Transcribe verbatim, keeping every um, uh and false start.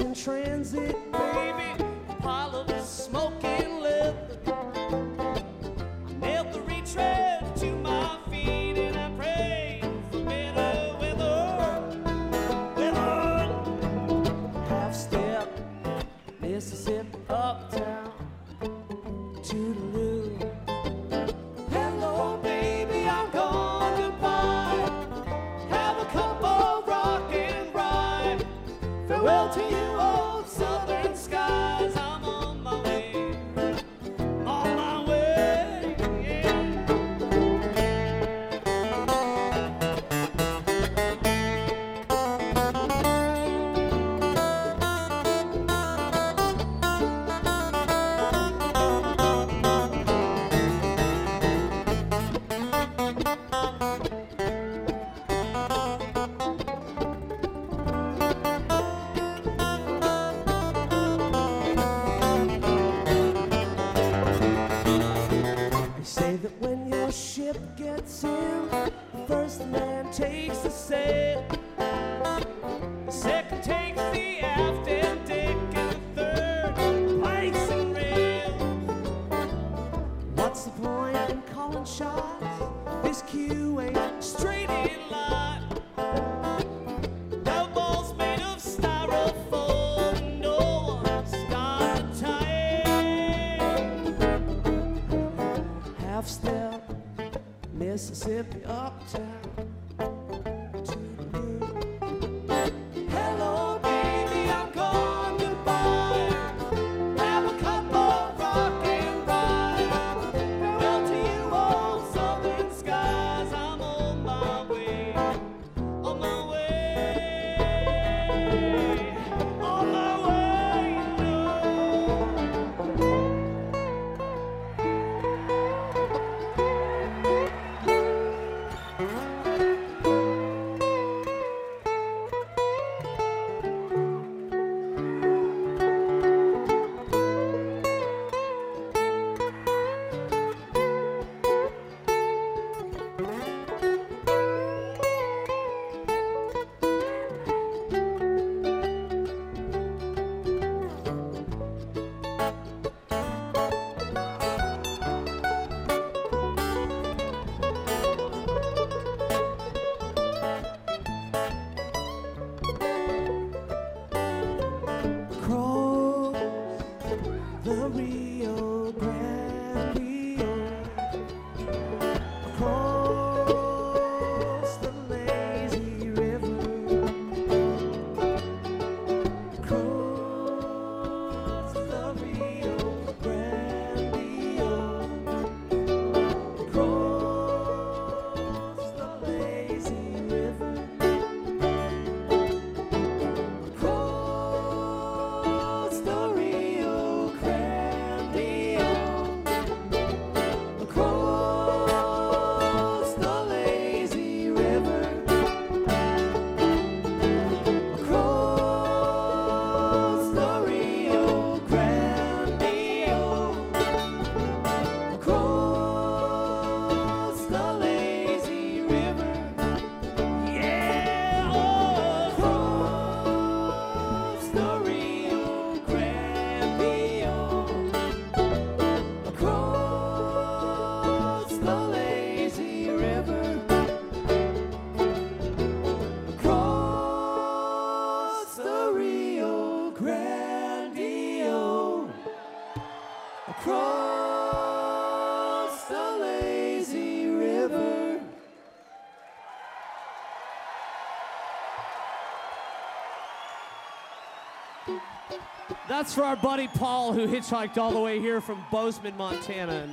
in transit, baby, pile of smoking leather. I nailed the retread to my feet and I prayed for better weather. Weather. Half step, Mississippi uptown, toodaloo. Hello, baby, I'm gone goodbye. Have a cup of rock and rye. Farewell to you, old southern skies. I'm on my way, on my way, yeah. They say that when your ship gets in, the first man takes the sail, the second takes the aft and deck, and the third planks and rails. What's the point in calling shots? This queue ain't straight in line. Doughballs made of styrofoam, no one's got the time. Half step, Mississippi uptown. Hello, baby, I'm gone goodbye. Have a cup of rock and rye. Farewell to you, old southern skies. I'm on my way, on my way, on my way, no. Across the Rio Grande, across the lazy river, across the Rio Grande, across the lazy river, across the Rio Grande, across the lazy river, across the Rio Grande, across the lazy river, yeah, across the Rio Grande, across the lazy river, across the Rio Grande, across the lazy river. That's for our buddy Paul, who hitchhiked all the way here from Bozeman, Montana.